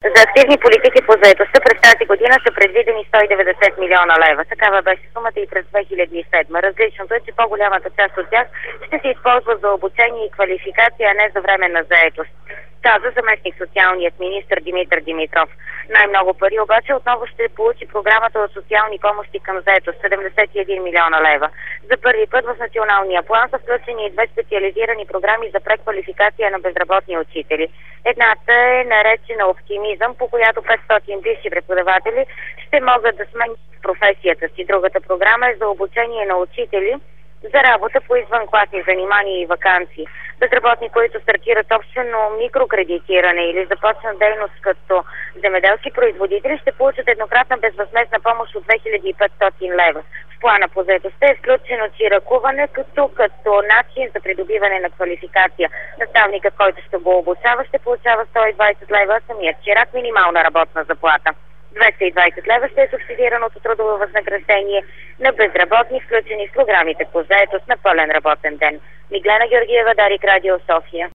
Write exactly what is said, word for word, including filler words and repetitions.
За активни политики по заетостта през тази година са предвидени сто и деветдесет милиона лева. Такава беше сумата и през две хиляди и седма. Различното е, че по-голямата част от тях ще се използва за обучение и квалификация, а не за временна заетост, каза заместник социалният министър Димитър Димитров. Най-много пари обаче отново ще получи програмата от социални помощи към заетост – седемдесет и един милиона лева. За първи път в националния план са включени и две специализирани програми за преквалификация на безработни учители. Едната е наречена Оптимизъм, по която петстотин бивши преподаватели ще могат да сменят професията си. Другата програма е за обучение на учители за работа по извънкласни занимания и ваканции. Безработни, които стартират собствено микрокредитиране или започнат дейност като земеделски производители, ще получат еднократна безвъзмездна помощ от две хиляди и петстотин лева. В плана по заетостта е включено чиракуване като, като начин за придобиване на квалификация. Наставникът, който ще го обучава, ще получава сто и двадесет лева, а самият чирак минимална работна заплата. двеста и двадесет лева ще е субсидираното трудово възнаграждение на безработни, включени в програмите по заетост на пълен работен ден. Миглена Георгиева, Дарик, Радио София.